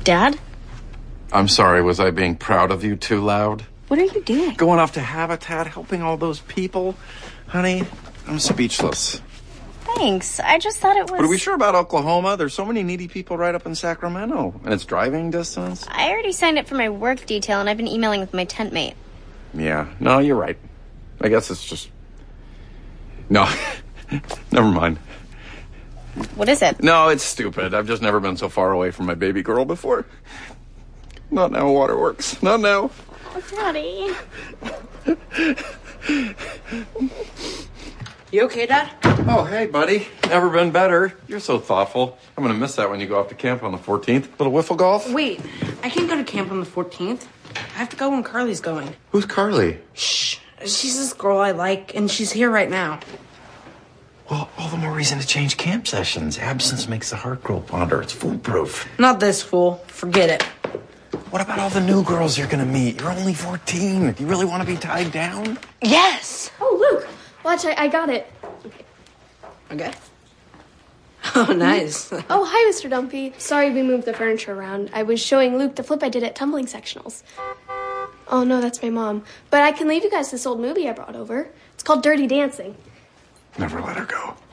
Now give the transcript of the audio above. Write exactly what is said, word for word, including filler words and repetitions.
Dad? I'm sorry, was I being proud of you too loud? What are you doing? Going off to Habitat, helping all those people. Honey, I'm speechless. Thanks. I just thought it was... But are we sure about Oklahoma? There's so many needy people right up in Sacramento. And it's driving distance. I already signed up for my work detail, and I've been emailing with my tent mate. Yeah. No, you're right. I guess it's just... No. Never mind. What is it? No, it's stupid. I've just never been so far away from my baby girl before. Not now, Waterworks. Not now. Oh, Daddy. You okay, Dad? Oh, hey, buddy. Never been better. You're so thoughtful. I'm going to miss that when you go off to camp on the fourteenth. Little wiffle golf? Wait, I can't go to camp on the fourteenth. I have to go when Carly's going. Who's Carly? Shh. She's this girl I like, and she's here right now. Well, all the more reason to change camp sessions. Absence makes the heart grow fonder. It's foolproof. Not this fool. Forget it. What about all the new girls you're going to meet? You're only fourteen. Do you really want to be tied down? Yes! Oh, Luke. Watch, I, I got it. Okay. Oh, nice. Oh, hi, Mister Dumpy. Sorry we moved the furniture around. I was showing Luke the flip I did at tumbling sectionals. Oh, no, that's my mom. But I can leave you guys this old movie I brought over. It's called Dirty Dancing. Never let her go.